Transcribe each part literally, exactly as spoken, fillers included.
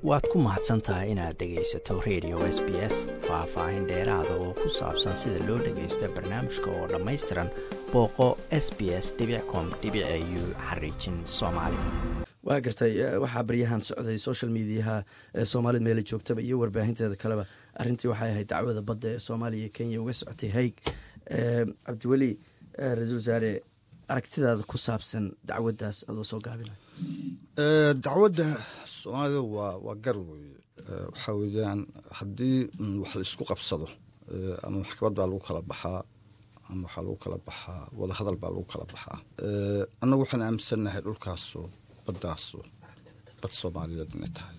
waad ku mahadsan tahay inaad dhegaysato radio S B S faah-faahin dheeraada oo ku saabsan sida loo dhagaysto barnaamijka oo dhammaystiran booqo s b s dot com dot a u xariijin soomaali. waa gartay waxaa baryahan socday social mediaha ee soomaalida meela joogtaba iyo warbaahinteeda kaleba arrintii waxay ahayd dacwada badda ee soomaaliya iyo kenya uga socotay haig. cabdiweli ra-iisul wasaare aragtidaada ku saabsan dacwaddaas adoo soo gaabinay. dacwadda soomaalida waa waa gar weye. waxaa weeyaan haddii wax la isku qabsado ama maxkamad baa lagu kala baxaa ama waxaa lagu kala baxaa wadahadal baa lagu kala baxaa. annagu waxaan aaminsannahay dhulkaaso baddaaso bad soomaaliyeed inay tahay.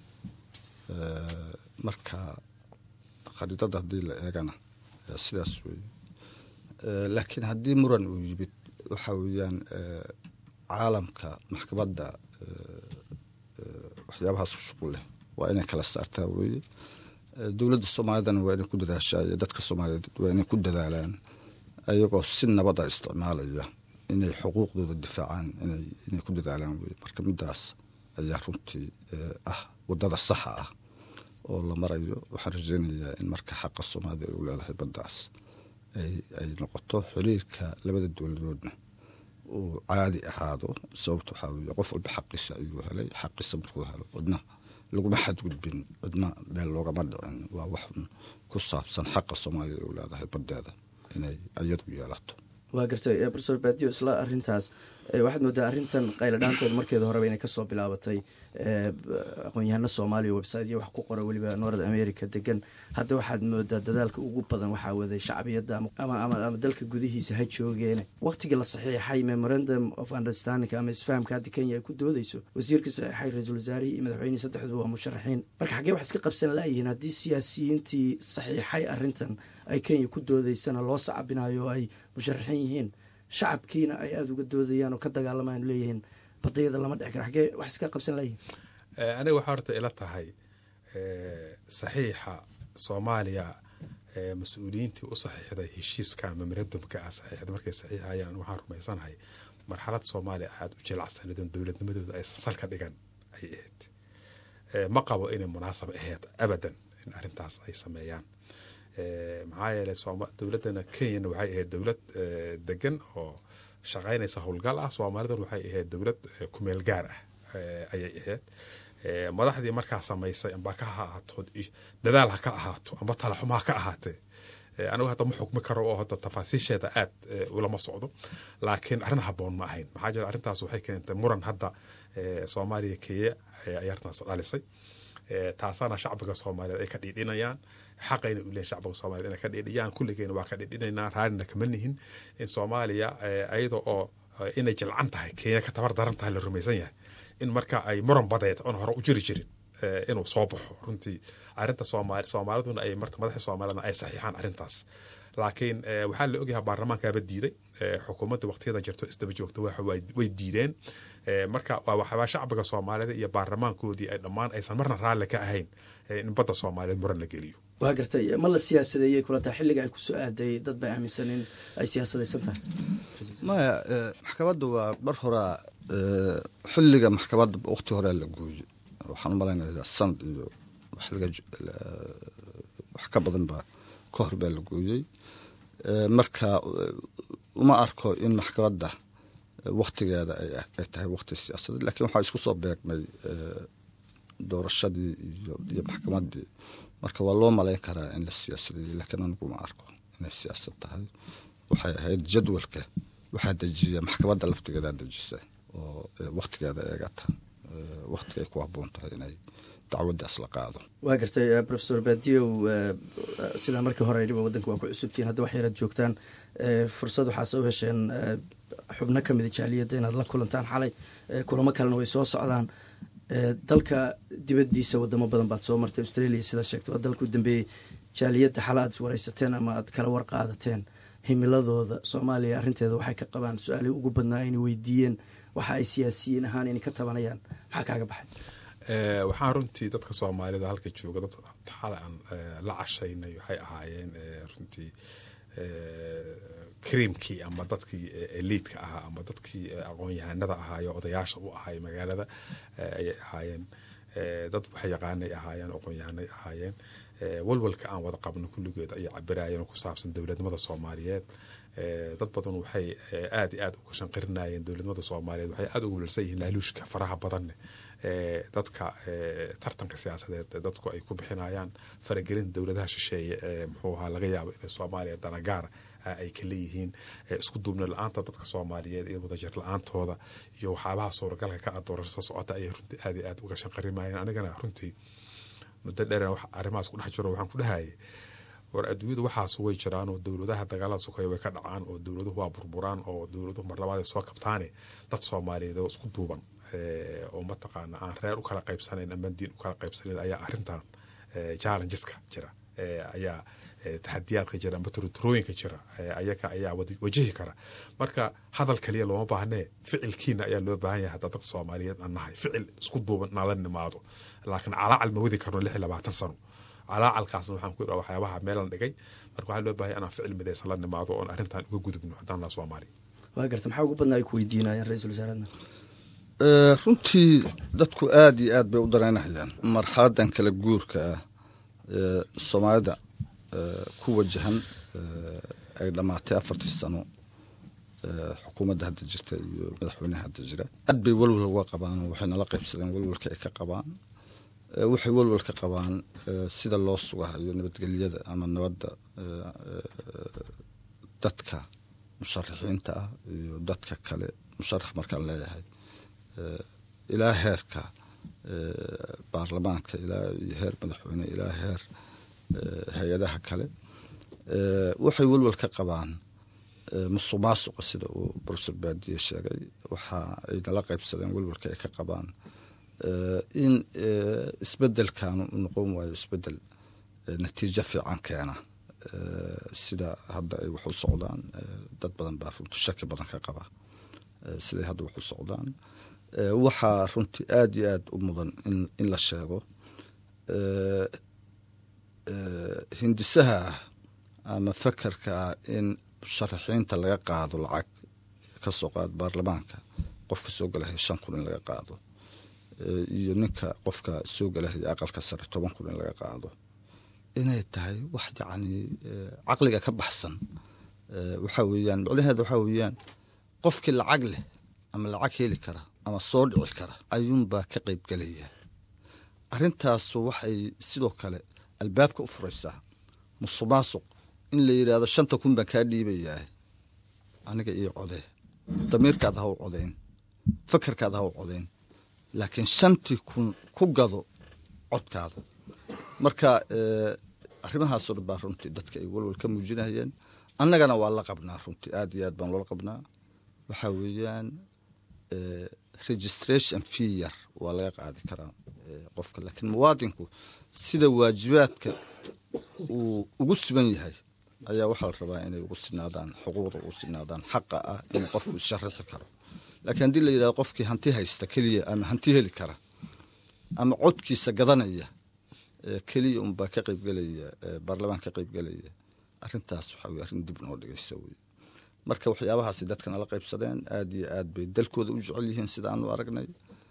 marka khariidada haddii la eegana sidaas weye. laakiin haddii muran uu yimid waxaa weeyaan caalamka maxkamadda waxyaabahaas ku shuqul leh waa inay kala saartaa weeye. dowladda soomaalidana waa inay ku dadaashaa iyo dadka soomaaliyeed waa inay ku dadaalaan ayagoo si nabada isticmaalaya inay xuquuqdooda difaacaan inay inay ku dadaalaan weye. marka midaas ayaa runtii ah waddada saxa ah oo la marayo. waxaan rajaynayaa in marka xaqa soomaalida ay u leedahay baddaas ay ay noqoto xiriirka labada dowladoodna uu caadi ahaado. sababta waxaa weeye qof walba xaqiisa ayuu helay. xaqiisa markuu helo cidna laguma xadgudbin, cidna meel loogama dhicin. waa wax ku saabsan xaqa soomaaliya ay u leedahay baddeeda inay iyadu yeelato. waa gartay professor badio isla arrintaas waxaad moodaa arrintan qayladhaanteeda markeeda horeba inay kasoo bilaabatay aqoon-yahano soomaaliya websiteyo wax ku qora weliba north america degan. hadda waxaad moodaa dadaalka ugu badan waxaa waday shacbiyadda ama ama dalka gudihiisa ha joogeene waqtigii la saxiixay memorandum of understanding ama isfahamka hadda kenya ay ku doodeyso wasiirka saxiixay ra-iisul wasaarihii iyo madaxweynihii saddexdu waa musharaxiin. marka xaggee wax iska qabsan laayihiin haddii siyaasiyiintii saxiixay arrintan ay kenya ku doodeysana loo sacabinayo oo ay musharaxiin yihiin, shacabkiina ay aada uga doodayaan oo ka dagaalamaan leeyihiin badayada lama dhici karo. xaggee wax iska qabsan layihin? aniga waxaa horta ila tahay saxiixa soomaaliya mas-uuliyiintii u saxiixday heshiiska memorandumka ah saxiixda markay saxiixayaan waxaan rumaysanahay marxalad soomaaliya aad u jilacsanidon dowladnimadooda aysan salka dhigan ay ahayd. ma qabo inay munaasab ahayd abadan in arrintaas ay sameeyaan. maxaa yeelay dowladana kenyana waxay ahayd dowlad degan oo shaqaynaysa howlgal ah. soomaalidan waxay ahayd dowlad kumeel gaar ah ayay ahayd. madaxdii markaa samaysay amba ka ahaato dadaal ha ka ahaato amba talaxuma ha ka ahaatee anigu hadda ma xukmi karo oo hadda tafaasiisheeda aad ulama socdo, laakiin arrin haboon ma ahayn. maxaa jira arrintaas waxay keentay muran hadda soomaaliya kenya ay arrintaas dhalisay. taasaana shacbiga soomaaliyeed ay ka dhiidhinayaan. xaqayna u leeyahay shacbiga soomaaliyeed inay ka dhiidhiyaan. kulligeena waa ka dhiidhinaynaa, raallina kama nihin in soomaaliya ayada oo inay jilcan tahay kenya ka tabar daran tahay la rumaysan yahay in marka ay muran badeed oon hore u jiri jirin inuu soo baxo. runtii arrinta soomaali soomaaliduna ay marta madaxda soomaalidna ay saxiixaan arrintaas. laakiin waxaa la ogyahay baarlamaankaaba diiday. xukuumadda waqtiyada jirto isdaba joogta way diideen. marka waa waxbaa shacbiga soomaalida iyo baarlamaankoodii ay dhammaan aysan marna raalli ka ahayn in badda soomaaliyeed muran la geliyo. waa gartay ma la siyaasadeeyey kula tahay xilliga ay kusoo aaday dad bay aaminsan in ay siyaasadaysan tahay? maya maxkamadda waa mar horaa xilliga maxkamadda waqti horea la gooyey. waxaan u malaynayaa sanad iyo wax ka badan baa ka hor baa la gooyey. marka uma arko in maxkamadda waktigeeda ay tahay wakti siyaasadeed, laakiin waxaa isku soo beegmay doorashadii iyo maxkamaddii. marka waa loo malayn karaa in la siyaasadeeyey, laakiin anigu ma arko inay siyaasad tahay. waxay ahayd jadwalka waxaa dejiya maxkamadda laftigeedaa dejisa oo waktigeeda eegata waktiga ay ku habboon tahay inay dacwaddaas la qaado. waa gartay professor badiow sidaa markii hore idhiba waddanka waa ku cusubtihiin, hadda wax yaraad joogtaan. fursad waxaa soo hesheen xubno ka mida jaaliyadda inaad la kulantaan xalay. kulamo kalena way soo socdaan. dalka dibaddiisa wadamo badan baad soo martay. australia sidaa sheegtay waa dalka u dambeeyey. jaaliyadda xala aad is waraysateen ama aad kala warqaadateen himiladooda soomaaliya arrinteeda waxay ka qabaan. su-aalihii ugu badnaa inay weydiiyeen waxa ay siyaasiyiin ahaan inay ka tabanayaan. maxaa kaaga baxay? waxaan runtii dadka soomaalida halka jooga dad xala aan la cashaynay waxay ahaayeen runtii kriimkii ama dadkii eliidka ahaa ama dadkii aqoon-yahanada ahaayo odayaasha u ahay magaalada ayay ahaayeen. dad wax yaqaanay ahaayeen aqoon-yahanay ahaayeen walwalka aan wada qabno kulligeed ayay cabirayeen ku saabsan dowladnimada Soomaaliyeed dad badan waxay aad iyo aad uga shanqirinayeen dowladnimada Soomaaliyeed waxay aad ugu walsan yihiin laaluushka faraha badan ee dadka tartanka siyaasadeed dadku ay ku bixinayaan faragelin dowladaha shisheeye ee muxuu ahaa laga yaabo in Soomaaliya dana gaar ay ka leeyihiin isku duubna la'aanta dadka Soomaaliyeed iyo wadajir la'aantooda iyo waxyaabaha suuragalka ka adoorasho socota ay runtii aad iyo aad uga shanqarimayeen anigana runtii muddo dheer wax arrimahaas ku dhex jiro waxaan ku dhahay war adduunyada waxaas way jiraan oo dowladaha dagaalada sokoy way ka dhacaan oo dowladuhu waa burburaan oo dowladuhu mar labaad ay soo kabtaane dad Soomaaliyeed oo isku duuban oo mataqaana aan reer u kala qaybsanayn ama diin u kala qaybsanayn ayaa arrintan challengeska jira ayaa taxadiyaadka jira ama turturooyinka jira ayaga ayaa wajihi kara marka hadal kaliya looma baahnee ficilkiina ayaa loo baahan yahay dadka Soomaaliyeed aan nahay ficil isku duuban nala nimaado laakiin calaacal ma wadi karno lix iyo labaatan sano calacalkaasna waxaan ku idhaa waxyaabaha meelan dhigay marka waxaa loo baahan yahay inaan ficil midaysan la nimaado oon arrintan uga gudubno haddaan la Soomaali waa garta maxaa ugu badnaa ay ku weydiinayaan ra-iisul wasaaradna runtii dadku aad iyo aad bay u dareynayaan marxaladan kala guurka ah ee Soomaalida ku wajahan ay dhamaatay afartii sano xukuumadda hadda jirta iyo madaxweynaha hadda jira aad bay walwal uga qabaan waxay nala qaybsadeen walwalka ay ka qabaan waxay walwal ka qabaan sida loo sugayo nabadgelyada ama nabadda dadka musharaxiinta ah iyo dadka kale musharax markaan leeyahay ilaa heerka baarlamaanka ilaa iyo heer madaxweyne ilaa heer hay-adaha kale waxay walwal ka qabaan musuqmaasuqa sida uu Professor Baadiye sheegay waxa ay nala qaybsadeen walwalka ay ka qabaan in isbedelkan uu noqon waayo isbedel natiijo fiican keena sida hadda ay wax u socdaan dad badan baa runtii shaki badan ka qaba sida hadda wax u socdaan waxaa runtii aad iyo aad u mudan in in la sheego hindisaha ama fakarka in musharaxiinta laga qaado lacag ka soo qaad baarlamaanka qofka soo galay shan kun in laga qaado iyo ninka qofka soo galay aqalka sare toban kun in laga qaado inay tahay wax yacni caqliga ka baxsan waxa weeyaan macnaheedu waxa weeyaan qofkii lacag leh ama lacag heli kara ama soo dhici kara ayuunbaa ka qayb galaya arrintaas waxay sidoo kale albaabka u furaysaa musuqmaasuq in la yiraahdo shanta kun baan kaa dhiibayaa aniga iyo codee damiirkaada ha u codeyn fakarkaada ha u codeyn laakiin shantii kun ku gado codkaada marka arrimahaasoo dhan baa runtii dadka ay walwal ka muujinayeen annagana waa la qabnaa runtii aad iyo aad baan loola qabnaa waxaa weeyaan registration fee yar waa laga qaadi karaa qofka laakiin muwaadinku sida waajibaadka uu ugu siman yahay ayaa waxaa la rabaa inay ugu sinaadaan xuquuqda ugu sinaadaan xaqa ah in qofku sharaxi karo laakiin haddii la yidhahdo qofkii hanti haysta keliya ama hanti heli kara ama codkiisa gadanaya keliya unbaa ka qaybgelaya baarlamaan ka qaybgelaya arrintaas waxaa weye arrin dib noo dhigaysa wey marka waxyaabahaasi dadka nala qaybsadeen aad iyo aad bay dalkooda u jecel yihiin sida aanu aragnay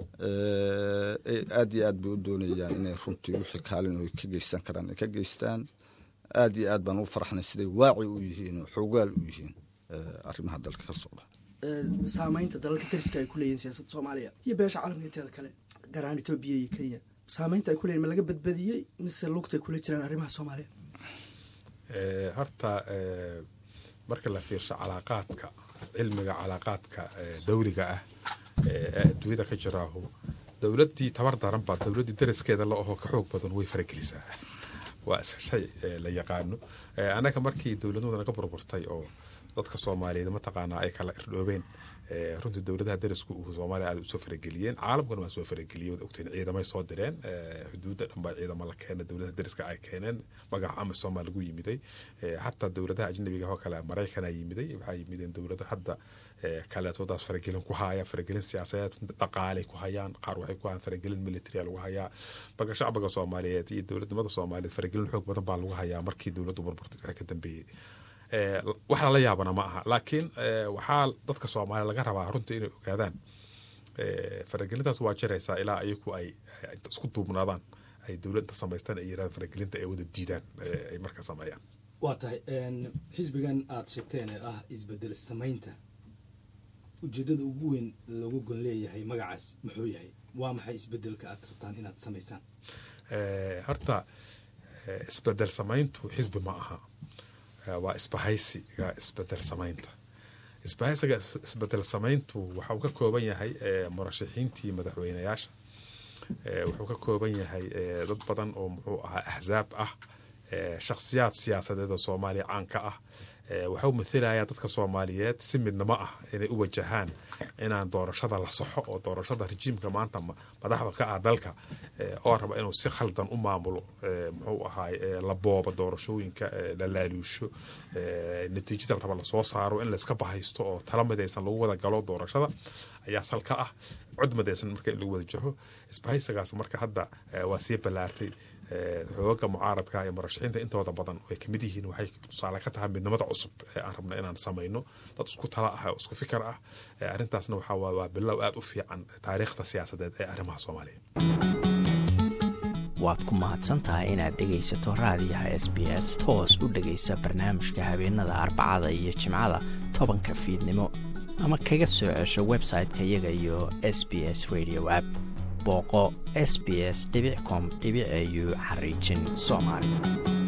aad iyo aad bay u doonayaan inay runtii wixii kaalin oo ka geysan karaan ay ka geystaan aad iyo aad baan ugu faraxnay siday waaci u yihiin oo xoogaal u yihiin arrimaha dalka ka socda saamaynta dalalka dariska ay ku leeyihiin siyaasadda Soomaaliya iyo beesha caalamka inteeda kale gaar ahaan Itoobiya iyo Kenya saamaynta ay ku leeyihiin ma laga badbadiyey mise lugtay kula jiraan arrimaha Soomaaliya horta marka la fiirsho calaaqaadka cilmiga calaaqaadka dawliga ah ee adduunyada ka jiraahu dowladdii tabar daran baa dowladdii dariskeeda la oho ka xoog badan way faragelisaa waa shay la yaqaano anaga markii dowladnimada naga burburtay oo dadka Soomaaliyeed mataqaanaa ay kala irdhoobeen runtii dowladaha darisku uu Soomaaliya aad u soo farageliyeen caalamkuna waa soo farageliyeen ogtiin ciidamay soo direen xuduudda dhanba ciidamo la keenay dowladaha dariska ay keeneen magaca ama Soomaaliya lagu yimiday hatta dowladaha ajnabiga oo kale Mareykanka yimiday waxa yimideen dowladaha hadda kala toodaas faragelin ku haya faragelin siyaasadeed dhaqaale ku hayaan qaar waxay ku hayaan faragelin military lagu hayaa baga shacabka Soomaaliyeed iyo dowladnimada Soomaaliyeed faragelin xoog badan baa lagu hayaa markii dowladdu burburtay waxa ka dambeeyay waxa la yaabana ma aha laakiin waxaa dadka Soomaaliyeed laga rabaa runtii inay ogaadaan faragelintaas waa jiraysaa ilaa ayagu ay isku duubnaadaan ay dowladda samaystaan ay yiraahdaan faragelinta ay wada diidaan ay marka sameeyaan. waa tahay xisbigan aad sheegteen ee ah isbedel samaynta ujeedada ugu weyn loogu gon leeyahay magacaas muxuu yahay? waa maxay isbedelka aad rabtaan inaad samaysaan? horta isbedel samayntu xisbi ma aha, waa isbahaysiga isbedel samaynta. isbahaysiga isbedel samayntu waxa uu ka kooban yahay murashaxiintii madaxweynayaasha, wuxuu ka kooban yahay dad badan oo muxuu ahaa axzaab ah, shakhsiyaad siyaasadeed oo Soomaaliya caan ka ah. wuxuu matalayaa dadka Soomaaliyeed si midnimo ah inay u wajahaan inaan doorashada la saxo oo doorashada rejiimka maanta madaxda ka ah dalka oo raba inuu si khaldan u maamulo muxuu ahaay la booba doorashooyinka la laaluusho natiijada raba la soo saaro in la iska bahaysto oo tala midaysan lagu wada galo doorashada ayaa salka ah. cod midaysan marka in lagu wada jaho isbahaysigaas marka hadda waa sii balaartay. xooga mucaaradka iyo murashaxiinta intooda badan way kamid yihiin, waxay tusaale ka tahay midnimada cusub ee aan rabna inaan samayno, dad isku tala ah oo isku fikir ah. arrintaasna waxa waa bilow aad u fiican taariikhda siyaasadeed ee arrimaha Soomaaliya. waad ku mahadsantahay inaad dhegaysato raadiyaha S B S toos u dhegaysa barnaamijka habeenada Arbacada iyo Jimcada tobanka fiidnimo ama kaga soo cesho website-ka iyaga iyo S B S Radio app. booqo s b s dot com dot a u xariijin Soomaali.